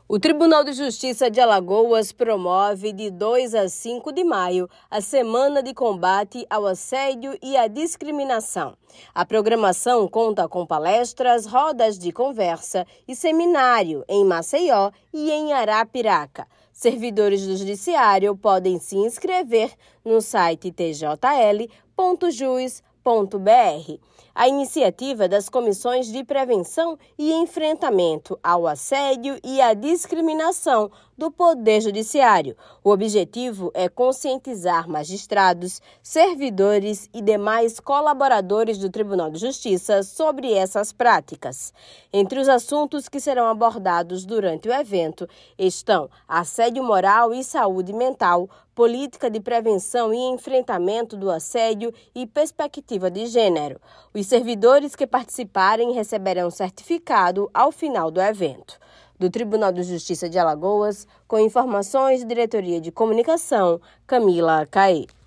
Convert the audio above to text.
O Tribunal de Justiça de Alagoas promove de 2 a 5 de maio a Semana de Combate ao Assédio e à Discriminação. A programação conta com palestras, rodas de conversa e seminário em Maceió e em Arapiraca. Servidores do Judiciário podem se inscrever no site tjl.jus.br. A iniciativa das Comissões de Prevenção e Enfrentamento ao Assédio e à Discriminação do Poder Judiciário. O objetivo é conscientizar magistrados, servidores e demais colaboradores do Tribunal de Justiça sobre essas práticas. Entre os assuntos que serão abordados durante o evento estão assédio moral e saúde mental, política de prevenção e enfrentamento do assédio e perspectiva de gênero. Os servidores que participarem receberão certificado ao final do evento. Do Tribunal de Justiça de Alagoas, com informações da Diretoria de Comunicação, Camila Caê.